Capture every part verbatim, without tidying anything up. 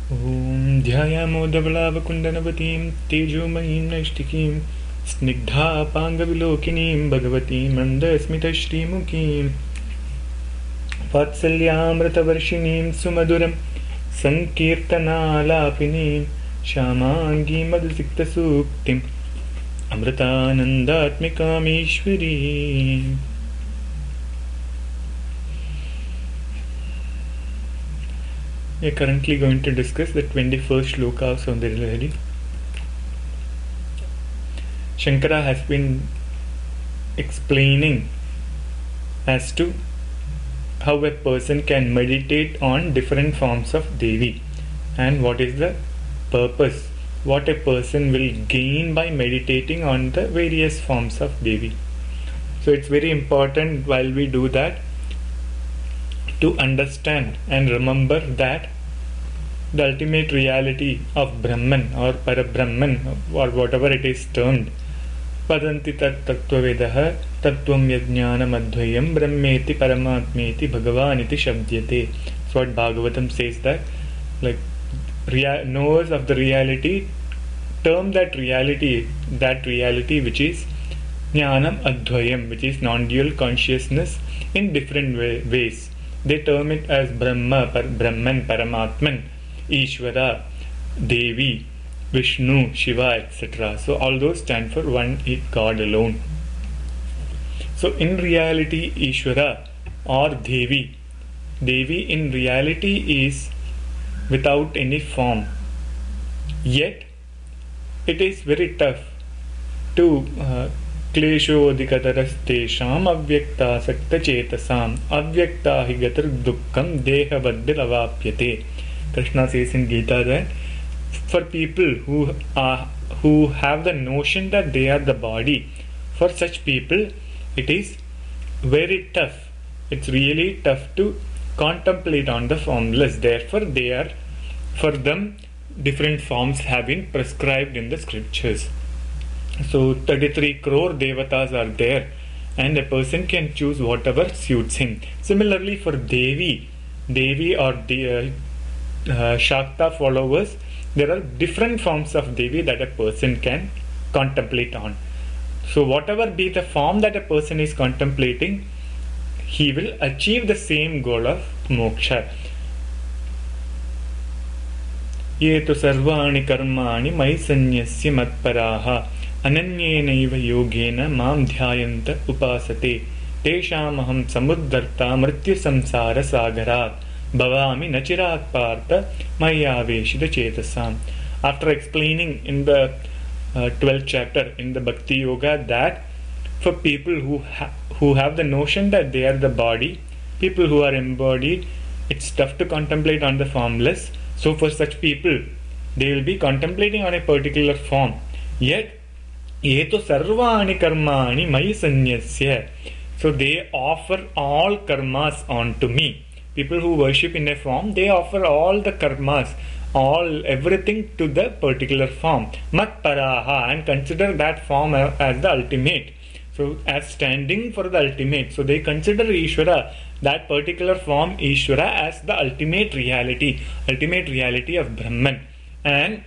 Om Dhyayamo Dhavalavakundanavatim Tejomahim Naishtikim Snigdha Pangavilokinim Bhagavatim Mandasmita Shrimukim Vatsalyamritavarshinim Sumaduram Sankirtanalapinim Shamangi Madhusikta Suktim Amritanandatmikam Ishwarim. We are currently going to discuss the twenty-first shloka of Saundarya Lahari. Shankara has been explaining as to how a person can meditate on different forms of Devi and what is the purpose, what a person will gain by meditating on the various forms of Devi. So it's very important while we do that to understand and remember that the ultimate reality of Brahman or Parabrahman or whatever it is termed, Padanti tat tattvavedah tattvam yajnanam advayam brahmeti paramatmeti bhagavaniti shabdyate. So what Bhagavatam says that, like, rea- knowers of the reality term that reality, that reality which is jnanam advayam, which is non-dual consciousness in different way- ways. They term it as Brahma, Par- Brahman, Paramatman, Ishvara, Devi, Vishnu, Shiva, et cetera. So all those stand for one God alone. So in reality, Ishvara or Devi, Devi in reality is without any form. Yet it is very tough to uh, क्लेशोऽधिकतरस्तेषाम् अव्यक्तासक्तचेतसाम् अव्यक्ता हि गतिर्दुःखं देहवद्भिरवाप्यते. Krishna says in Gita that for people who are who have the notion that they are the body, for such people it is very tough. It's really tough to contemplate on the formless. Therefore, they are for them different forms have been prescribed in the scriptures. So thirty-three crore devatas are there and a person can choose whatever suits him. Similarly for Devi, Devi or the uh, uh, Shakta followers, there are different forms of Devi that a person can contemplate on. So whatever be the form that a person is contemplating, he will achieve the same goal of moksha. Ye tu sarvani karmani mai sanyasya matparaha अनन्येनैव योगेन मां ध्यायन्त उपासते तेषाम् अहं समुद्धर्ता मृत्युसंसार सागरात् भवामि न चिरात् Partha मय्यावेशित चेतसाम्. After explaining in the uh, twelfth chapter in the Bhakti Yoga that for people who ha- who have the notion that they are the body, people who are embodied, it's tough to contemplate on the formless. So for such people, they will be contemplating on a particular form. Yet Yeto sarvani karmani mai sanyasya. So they offer all karmas onto me. People who worship in a form, they offer all the karmas, all everything to the particular form. Mat paraha, and consider that form as the ultimate. So as standing for the ultimate. So they consider Ishvara, that particular form Ishvara, as the ultimate reality, ultimate reality of Brahman. And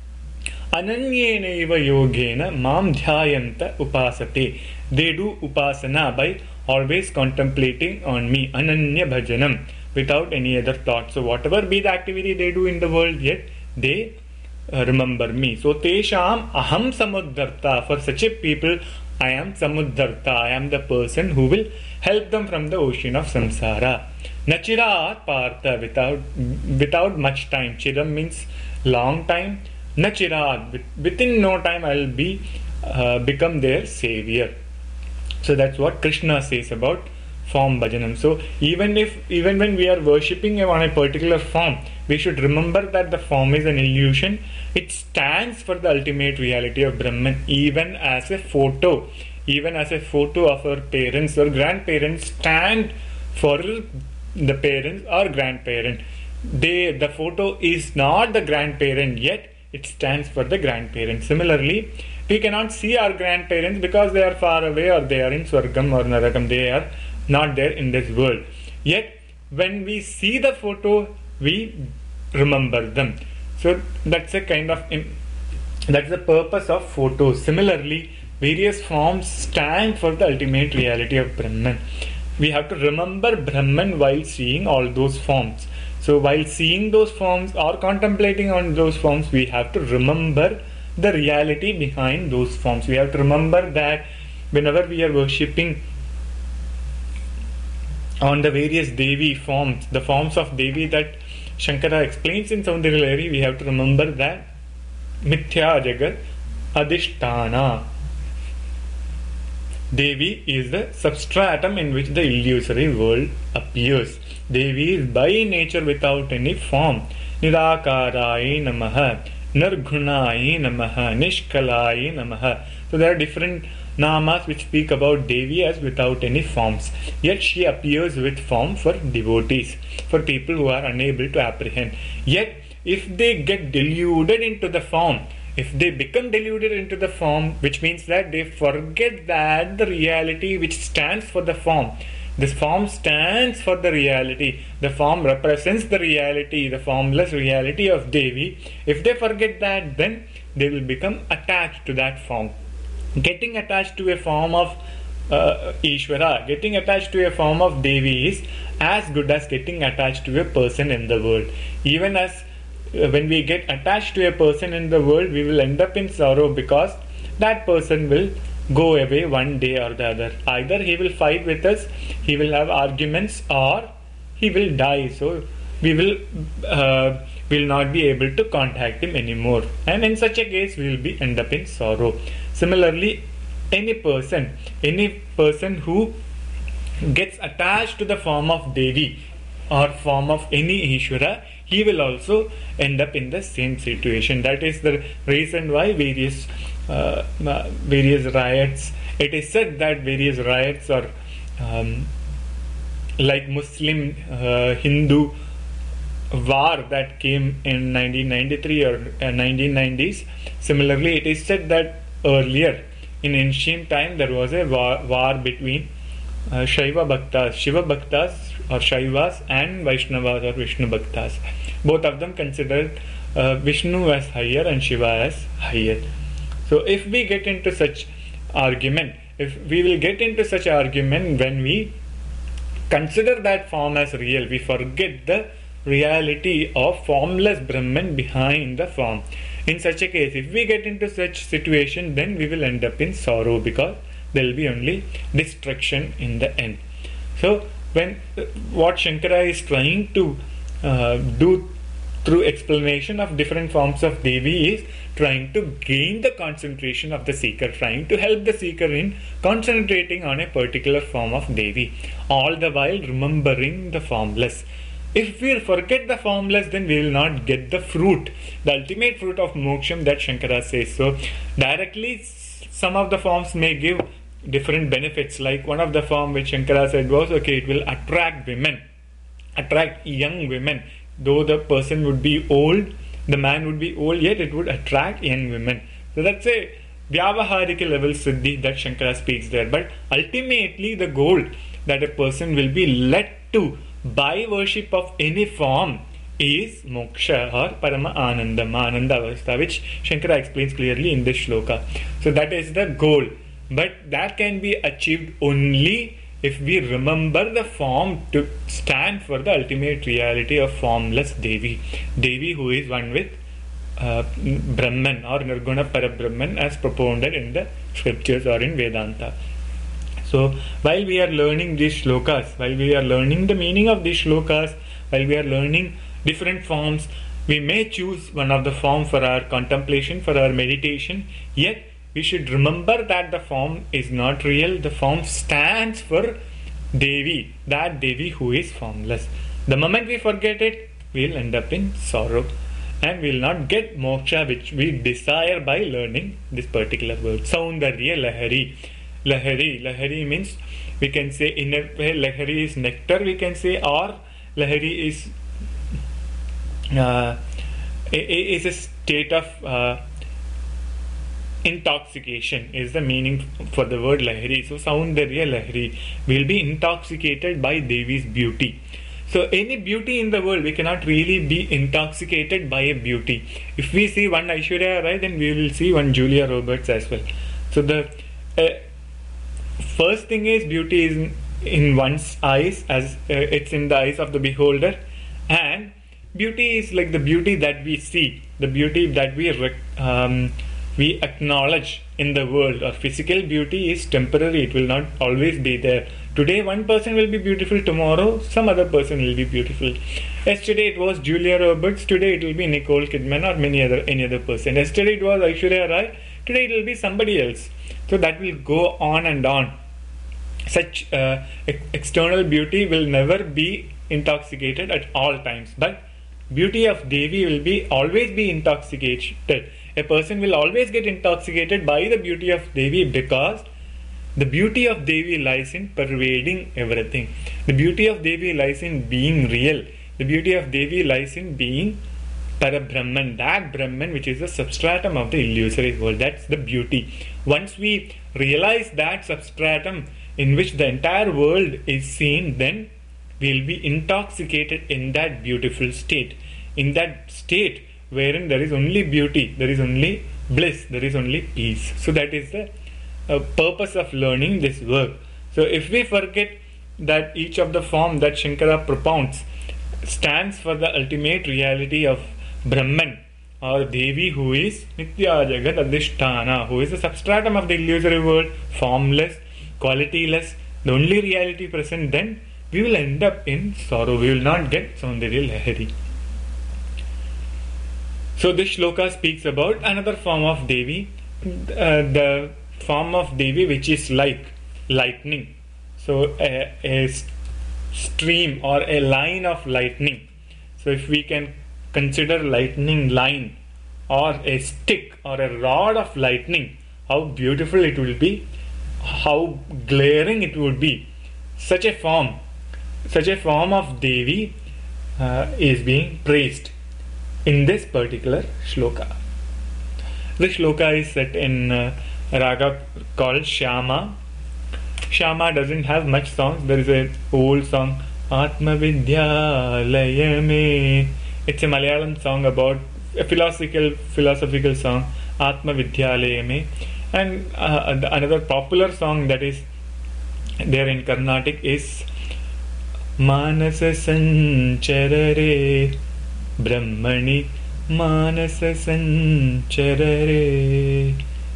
Ananyenaiva yogena mam dhyayanta upasate. They do upasana by always contemplating on me. Ananya bhajanam, without any other thought. So whatever be the activity they do in the world, yet they uh, remember me. So tesham aham samudharta. For such a people, I am samudharta. I am the person who will help them from the ocean of samsara. Nachirat partha, without without much time. Chiram means long time. Nachirad, within no time I will be uh, become their savior. So that's what Krishna says about form bhajanam. So even if even when we are worshipping on a particular form, we should remember that the form is an illusion. It stands for the ultimate reality of Brahman. Even as a photo, even as a photo of our parents or grandparents stand for the parents or grandparent. They the photo is not the grandparent, yet it stands for the grandparents. Similarly, we cannot see our grandparents because they are far away or they are in Swargam or Narakam. They are not there in this world. Yet, when we see the photo, we remember them. So that's a kind of im- that's the purpose of photos. Similarly, various forms stand for the ultimate reality of Brahman. We have to remember Brahman while seeing all those forms. So while seeing those forms or contemplating on those forms, we have to remember the reality behind those forms. We have to remember that whenever we are worshipping on the various Devi forms, the forms of Devi that Shankara explains in Saundarya Lahari, we have to remember that Mithya Jagat Adhisthana. Devi is the substratum in which the illusory world appears. Devi is by nature without any form. Nirakaraye Namaha, Nirgunaye Namaha, Nishkalaye Namaha. So there are different namas which speak about Devi as without any forms. Yet she appears with form for devotees, for people who are unable to apprehend. Yet if they get deluded into the form, if they become deluded into the form, which means that they forget that the reality which stands for the form, this form stands for the reality, the form represents the reality, the formless reality of Devi. If they forget that, then they will become attached to that form. Getting attached to a form of uh, Ishvara, getting attached to a form of Devi is as good as getting attached to a person in the world. Even as uh, when we get attached to a person in the world, we will end up in sorrow because that person will go away one day or the other. Either he will fight with us, he will have arguments, or he will die. So we will uh, will not be able to contact him anymore, and in such a case we will be end up in sorrow. Similarly, any person, any person who gets attached to the form of Devi or form of any Ishvara, he will also end up in the same situation. That is the reason why various uh, various riots, it is said that various riots are um, like Muslim uh, Hindu war that came in nineteen ninety-three or uh, nineteen nineties. Similarly, it is said that earlier in ancient time there was a war, war between uh, Shaiva Bhaktas, Shiva Bhaktas or Shaivas, and Vaishnavas or Vishnu Bhaktas. Both of them considered uh, Vishnu as higher and Shiva as higher. So if we get into such argument, if we will get into such argument when we consider that form as real, we forget the reality of formless Brahman behind the form. In such a case, if we get into such situation, then we will end up in sorrow because there will be only destruction in the end. So when uh, what Shankara is trying to uh, do through explanation of different forms of Devi is trying to gain the concentration of the seeker, trying to help the seeker in concentrating on a particular form of Devi, all the while remembering the formless. If we forget the formless, then we will not get the fruit, the ultimate fruit of moksham that Shankara says. So directly some of the forms may give different benefits. Like one of the form which Shankara said was, okay, it will attract women, attract young women. Though the person would be old, the man would be old, yet it would attract young women. So that's a vyavaharika level siddhi that Shankara speaks there. But ultimately the goal that a person will be led to by worship of any form is moksha or parama anandam, ananda avastha, which Shankara explains clearly in this shloka. So that is the goal. But that can be achieved only if we remember the form to stand for the ultimate reality of formless Devi. Devi who is one with uh, Brahman or Nirguna Parabrahman as propounded in the scriptures or in Vedanta. So while we are learning these shlokas, while we are learning the meaning of these shlokas, while we are learning different forms, we may choose one of the form for our contemplation, for our meditation, yet we should remember that the form is not real. The form stands for Devi, that Devi who is formless. The moment we forget it, we will end up in sorrow and we will not get moksha which we desire by learning this particular word. Saundarya Lahari. Lahari. Lahari means, we can say in a way, Lahari is nectar, we can say, or Lahari is uh, is a state of uh, intoxication is the meaning for the word Lahari. So Saundarya Lahari will be intoxicated by Devi's beauty. So any beauty in the world, we cannot really be intoxicated by a beauty. If we see one Aishwarya Rai, then we will see one Julia Roberts as well. So the uh, first thing is beauty is in, in one's eyes, as uh, it's in the eyes of the beholder, and beauty is like the beauty that we see, the beauty that we rec- um, we acknowledge in the world. Or physical beauty is temporary; it will not always be there. Today one person will be beautiful, tomorrow some other person will be beautiful. Yesterday it was Julia Roberts, today it will be Nicole Kidman or many other any other person. Yesterday it was Aishwarya Rai, today it will be somebody else. So that will go on and on. Such uh, ex- external beauty will never be intoxicated at all times, but beauty of Devi will be always be intoxicated. A person will always get intoxicated by the beauty of Devi, because the beauty of Devi lies in pervading everything. The beauty of Devi lies in being real. The beauty of Devi lies in being Parabrahman, that Brahman which is the substratum of the illusory world. That's the beauty. Once we realize that substratum in which the entire world is seen, then we will be intoxicated in that beautiful state. In that state wherein there is only beauty, there is only bliss, there is only peace. So that is the uh, purpose of learning this work. So if we forget that each of the form that Shankara propounds stands for the ultimate reality of Brahman or Devi, who is Nitya Jagat Adhisthana, who is the substratum of the illusory world, formless, qualityless, the only reality present, then we will end up in sorrow. We will not get Saundarya Lahari. So this shloka speaks about another form of Devi, uh, the form of Devi which is like lightning. So a, a stream or a line of lightning. So if we can consider lightning line or a stick or a rod of lightning, how beautiful it will be, how glaring it would be. Such a form, such a form of Devi uh, is being praised in this particular shloka. This shloka is set in uh, raga called Shyama. Shyama doesn't have much songs. There is an old song, Atma Vidyalaya Me. It's a Malayalam song about a philosophical philosophical song, Atma Vidyalaya Me. And uh, another popular song that is there in Carnatic is Manasa Sancharare Brahmani Manasa Sancharare.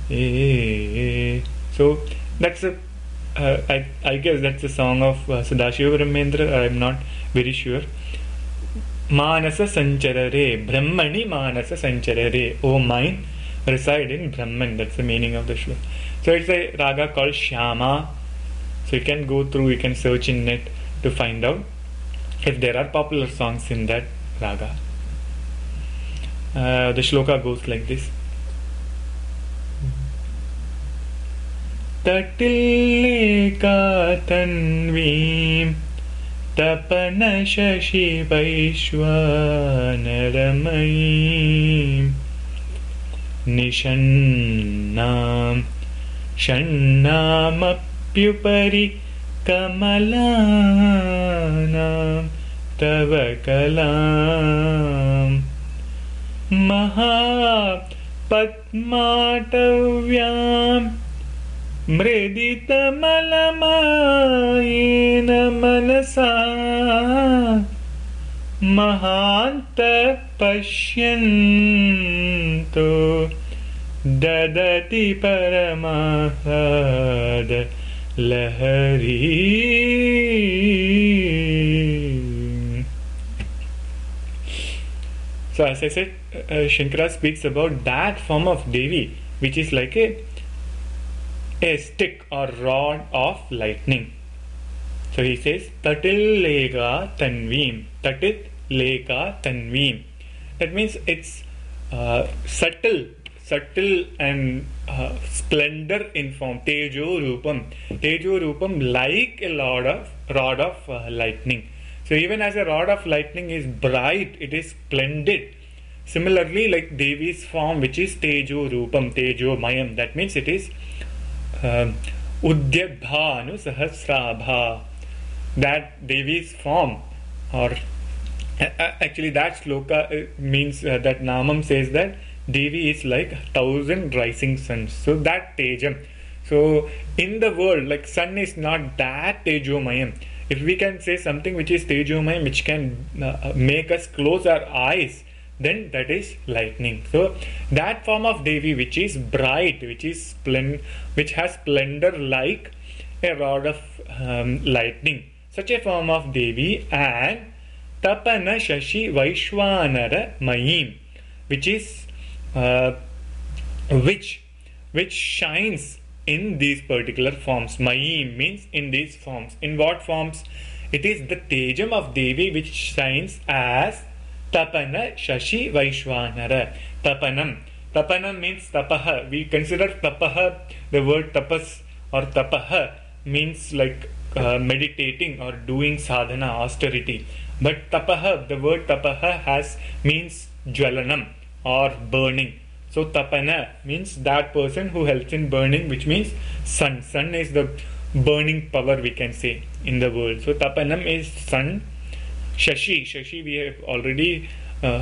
So that's a uh, I, I guess that's a song of uh, Sadashiva Brahmendra. I'm not very sure. Manasa Sancharare Brahmani Manasa Sancharare. Oh mind, reside in Brahman. That's the meaning of the shloka. So it's a raga called Shyama. So you can go through, you can search in net to find out if there are popular songs in that raga. Uh, the shloka goes like this. Tatilleka tanvim tapana shashi vaishwanaramayim nishannam shannamapyupari kamalanam tava kalam maha padmatavyam mriditamalamaina manasa mahanta pashyanto dadati paramahada lahari. So as I said, uh, Shankara speaks about that form of Devi which is like a a stick or rod of lightning. So he says Tatil Lega Tanvim. Tatit Lega Tanvim. That means it's uh, subtle, subtle and uh, splendor in form. Tejo Rupam. Tejo Rupam, like a rod of rod of uh, lightning. So even as a rod of lightning is bright, it is splendid. Similarly, like Devi's form, which is Tejo Rupam, Tejo Mayam, that means it is uh, Udyadbhanu Sahasrabha. That Devi's form or uh, actually that sloka uh, means uh, that Namam says that Devi is like thousand rising suns. So that Tejam. So in the world, like sun is not that Tejomayam. If we can say something which is Tejomayam, which can uh, make us close our eyes, then that is lightning. So that form of Devi which is bright, which is splen- which has splendor like a rod of um, lightning, such a form of Devi, and Tapana Shashi Vaishwanara Mayim, which is uh, which which shines in these particular forms. Mayim means in these forms. In what forms? It is the Tejam of Devi which shines as Tapana Shashi Vaishwanara. Tapanam. Tapanam means tapaha. We consider tapaha, the word tapas or tapaha means like uh, meditating or doing sadhana, austerity. But tapaha, the word tapaha has means jwalanam or burning. So tapana means that person who helps in burning, which means sun. Sun is the burning power, we can say, in the world. So tapanam is sun. Shashi, Shashi we have already uh,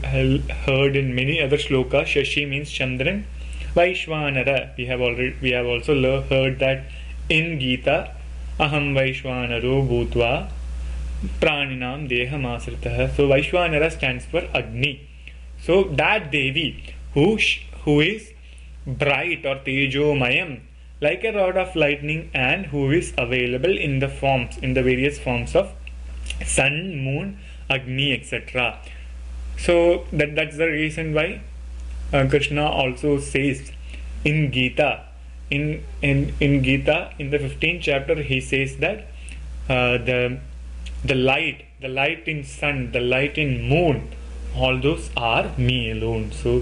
heard in many other slokas. Shashi means Chandran. Vaishwanara, we have already we have also le- heard that in Gita. Aham Vaishwanaro Bhutva Praninam Deham Asritah. So Vaishwanara stands for Agni. So that Devi who sh- who is bright or Tejomayam like a rod of lightning, and who is available in the forms, in the various forms of sun, moon, Agni, et cetera. So that that's the reason why uh, Krishna also says in Gita, in in in Gita, in the fifteenth chapter, he says that uh, the the light, the light in sun, the light in moon, all those are me alone. So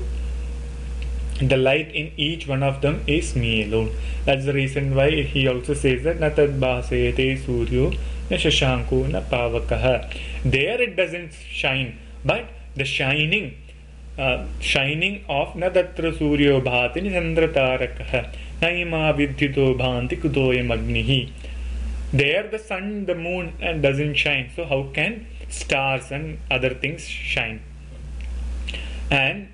the light in each one of them is me alone. That's the reason why he also says that Natad Bhasete Suryo Na Shashanko Na Pavakaha. There it doesn't shine, but the shining uh, shining of Nadatra Suryo Bhati Nisandra Tarakaha Naima Vidhito Bhanti Kudoyam Agnihi. There the sun, the moon and doesn't shine. So how can stars and other things shine? And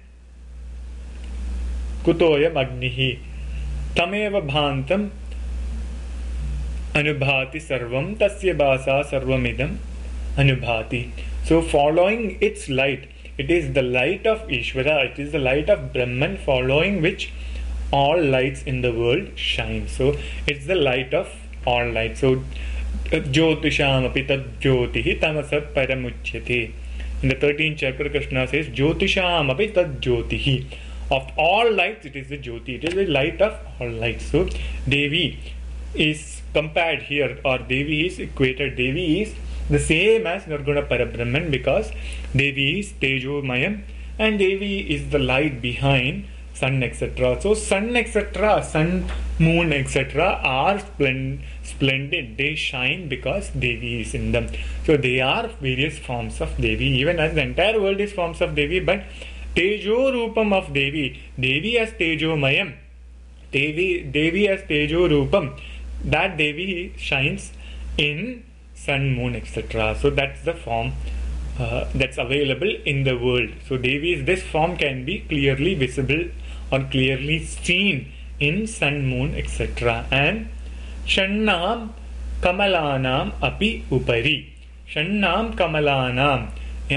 Kutoyam Agnihi Tameva Bhantam Anubhati Sarvam Tasya Basa Sarvamidam Anubhati. So following its light, it is the light of Ishvara, it is the light of Brahman, following which all lights in the world shine. So it's the light of all lights. So Jyotisham api tad jyotihi tamasat paramuchyate. In the thirteenth chapter, Krishna says Jyotisham api tad jyotihi. Of all lights, it is the Jyoti. It is the light of all lights. So Devi is compared here, or Devi is equated. Devi is the same as Nirguna Parabrahman, because Devi is Tejomayam and Devi is the light behind sun, et cetera. So sun, et cetera, sun, moon, et cetera are splend- splendid. They shine because Devi is in them. So they are various forms of Devi, even as the entire world is forms of Devi. But Tejo Rupam of Devi, Devi as Tejomayam, Devi, Devi as Tejo Rupam, that Devi shines in sun, moon, et cetera. So that's the form uh, that's available in the world. So Devi, this form can be clearly visible or clearly seen in sun, moon, et cetera. And Shannam Kamalanam Api Upari. Shannam Kamalanam.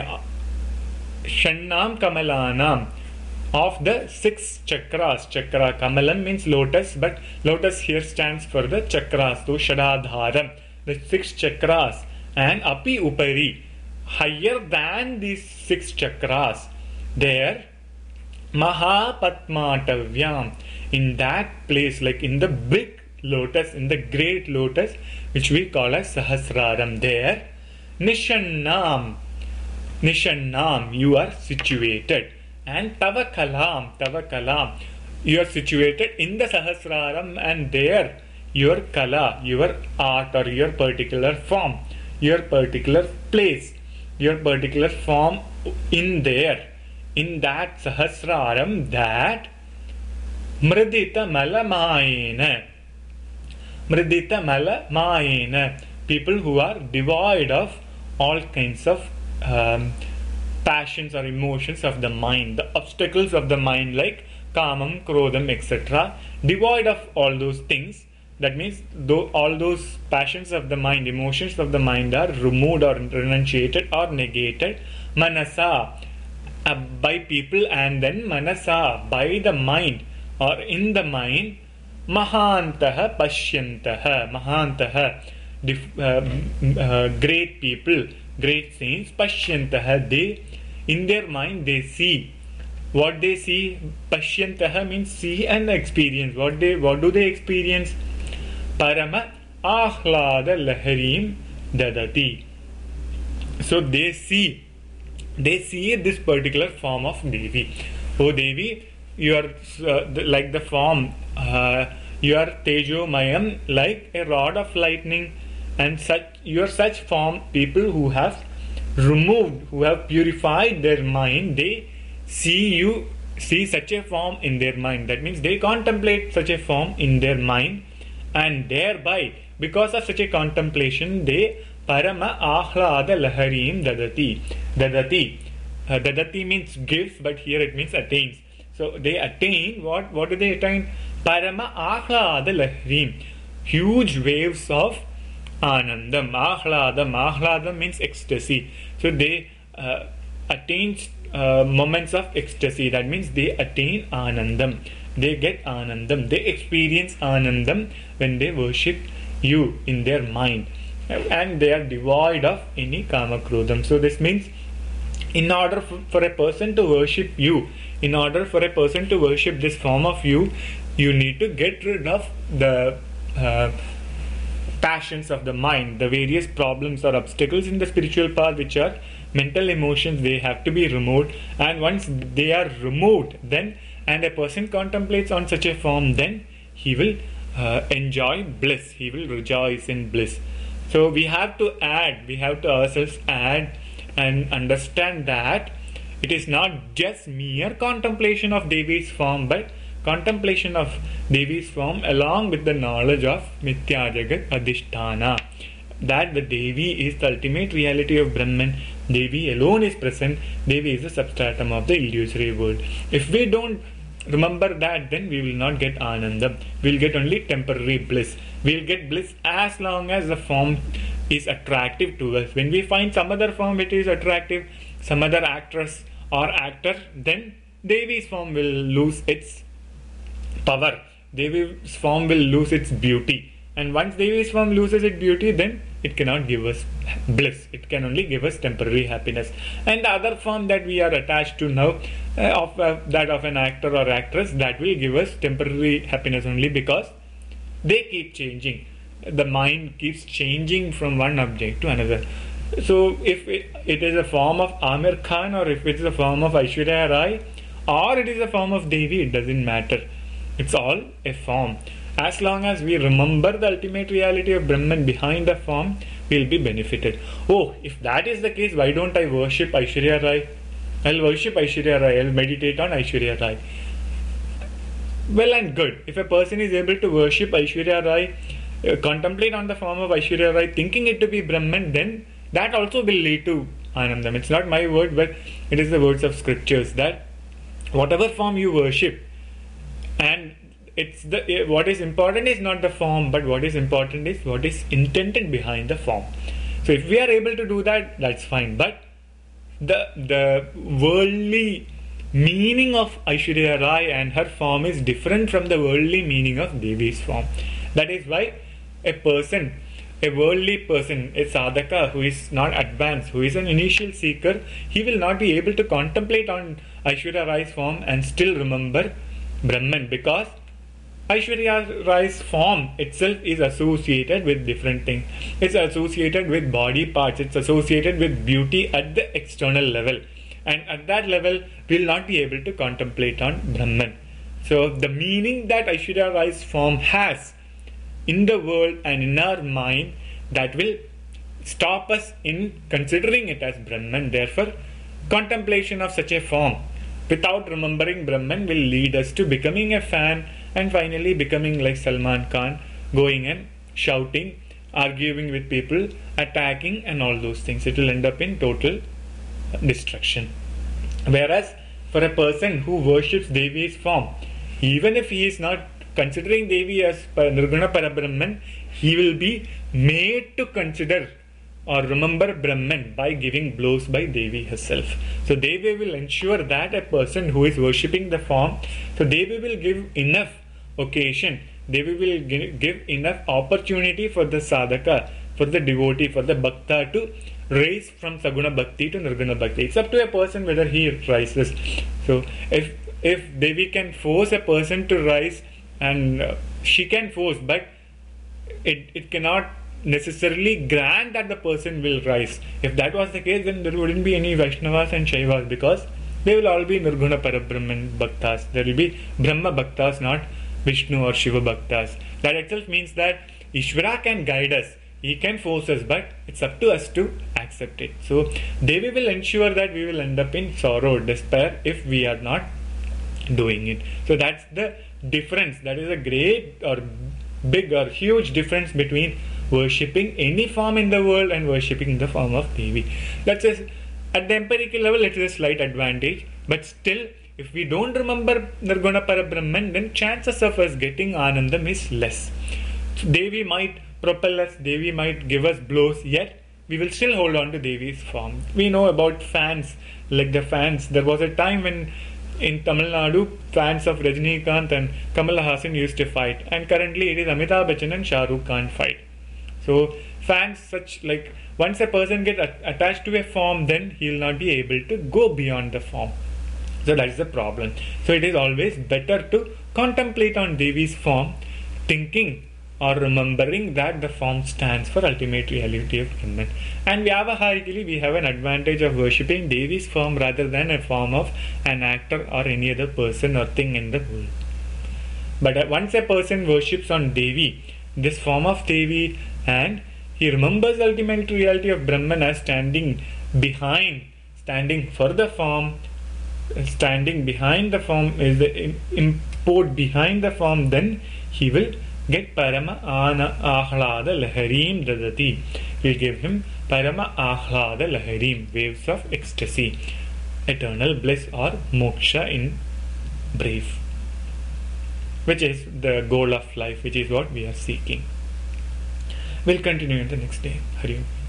Shannam Kamalanam. Of the six chakras, chakra, Kamalam means lotus, but lotus here stands for the chakras, so Shadadharam, the six chakras, and Api Upari, higher than these six chakras, there, Mahapatmatavyam, in that place, like in the big lotus, in the great lotus, which we call as Sahasraram, there, Nishannam, Nishannam, you are situated. And Tava Kalam, Tava Kalam, you are situated in the Sahasraram, and there your Kala, your art or your particular form, your particular place, your particular form in there, in that Sahasraram, that Mridita Mala Mayena, Mridita Mala Mayena, people who are devoid of all kinds of um, passions or emotions of the mind, the obstacles of the mind like kamam, krodham, et cetera. Devoid of all those things. That means though all those passions of the mind, emotions of the mind are removed or renunciated or negated. Manasa, uh, by people, and then manasa, by the mind or in the mind. Mahantaha pashyantaha, mahantaha, dif- uh, uh, great people, great saints, pashyantaha, they in their mind they see. What they see, pashyantaha means see and experience. What they what do they experience? Parama ahlada laharim dadati. So they see, they see this particular form of Devi. Oh Devi, you are uh, the, like the form, uh, you are tejomayam, like a rod of lightning, and such you are such form. People who have removed, who have purified their mind, they see you, see such a form in their mind. That means they contemplate such a form in their mind, and thereby, because of such a contemplation, they parama ahlada laharim dadati. Dadati. Uh, dadati means gives, but here it means attains. So they attain what? What do they attain? Parama ahlada laharim. Huge waves of anandam. Ahladam. Ahladam means ecstasy. So they uh, attain uh, moments of ecstasy. That means they attain anandam. They get anandam. They experience anandam when they worship you in their mind. And they are devoid of any kama krodham. So this means in order for, for a person to worship you, in order for a person to worship this form of you, you need to get rid of the uh, passions of the mind, the various problems or obstacles in the spiritual path, which are mental emotions. They have to be removed, and once they are removed, then and a person contemplates on such a form, then he will uh, enjoy bliss, he will rejoice in bliss. So we have to add, we have to ourselves add and understand that it is not just mere contemplation of Devi's form, but contemplation of Devi's form along with the knowledge of Mithya Jagat Adhisthana, that the Devi is the ultimate reality of Brahman. Devi alone is present. Devi is the substratum of the illusory world. If we don't remember that, then we will not get Anandam. We will get only temporary bliss. We will get bliss as long as the form is attractive to us. When we find some other form which is attractive, some other actress or actor, then Devi's form will lose its power. Devi's form will lose its beauty. And once Devi's form loses its beauty, then it cannot give us bliss. It can only give us temporary happiness. And the other form that we are attached to now, uh, of uh, that of an actor or actress, that will give us temporary happiness only because they keep changing. The mind keeps changing from one object to another. So if it, it is a form of Amir Khan, or if it is a form of Aishwarya Rai, or it is a form of Devi, it doesn't matter. It's all a form. As long as we remember the ultimate reality of Brahman behind the form, we will be benefited. Oh, if that is the case, why don't I worship Aishwarya Rai? I'll worship Aishwarya Rai. I'll meditate on Aishwarya Rai. Well and good. If a person is able to worship Aishwarya Rai, uh, contemplate on the form of Aishwarya Rai, thinking it to be Brahman, then that also will lead to Anandam. It's not my word, but it is the words of scriptures, that whatever form you worship, and it's the what is important is not the form, but what is important is what is intended behind the form. So if we are able to do that, that's fine. But the the worldly meaning of Aishwarya Rai and her form is different from the worldly meaning of Devi's form. That is why a person, a worldly person, a sadhaka who is not advanced, who is an initial seeker, he will not be able to contemplate on Aishwarya Rai's form and still remember Brahman, because Aishwarya Rai's form itself is associated with different things. It's associated with body parts, it's associated with beauty at the external level, and at that level we will not be able to contemplate on Brahman. So the meaning that Aishwarya Rai's form has in the world and in our mind, that will stop us in considering it as Brahman. Therefore, contemplation of such a form without remembering Brahman will lead us to becoming a fan, and finally becoming like Salman Khan, going and shouting arguing with people, attacking, and all those things. It will end up in total destruction. Whereas for a person who worships Devi's form, even if he is not considering Devi as Nirguna Parabrahman, he will be made to consider or remember Brahman by giving blows by Devi herself. So Devi will ensure that a person who is worshipping the form, so Devi will give enough occasion, Devi will give enough opportunity for the sadhaka, for the devotee, for the bhakta to rise from Saguna Bhakti to Nirguna Bhakti. It's up to a person whether he rises. So if if Devi can force a person to rise, and uh, she can force, but it, it cannot necessarily grant that the person will rise. If that was the case, then there wouldn't be any Vaishnavas and Shaivas, because they will all be Nirguna Parabrahman Bhaktas. There will be Brahma Bhaktas, not Vishnu or Shiva Bhaktas. That itself means that Ishvara can guide us, he can force us, but it's up to us to accept it. So Devi will ensure that we will end up in sorrow, despair, if we are not doing it. So that's the difference. That is a great or big or huge difference between worshipping any form in the world and worshipping the form of Devi. That's a, at the empirical level, it is a slight advantage, but still, if we don't remember Nirguna Parabrahman, then chances of us getting Anandam is less. So Devi might propel us, Devi might give us blows, yet we will still hold on to Devi's form. We know about fans, like the fans. There was a time when in Tamil Nadu, fans of Rajinikanth and Kamal Haasan used to fight, and currently it is Amitabh Bachchan and Shah Rukh Khan fight. So fans, such like once a person gets attached to a form, then he will not be able to go beyond the form. So that is the problem. So it is always better to contemplate on Devi's form, thinking or remembering that the form stands for ultimate reality of Brahman. And Vyavaharically, we have an advantage of worshipping Devi's form rather than a form of an actor or any other person or thing in the world. But once a person worships on Devi, this form of Devi, and he remembers the ultimate reality of Brahman as standing behind, standing for the form, standing behind the form is the import behind the form, then he will get Parama Ana Ahlada Laharim Dadati. Will give him Parama Ahlada Laharim, waves of ecstasy, eternal bliss or moksha in brief, which is the goal of life, which is what we are seeking. We'll continue in the next day. Hari Om.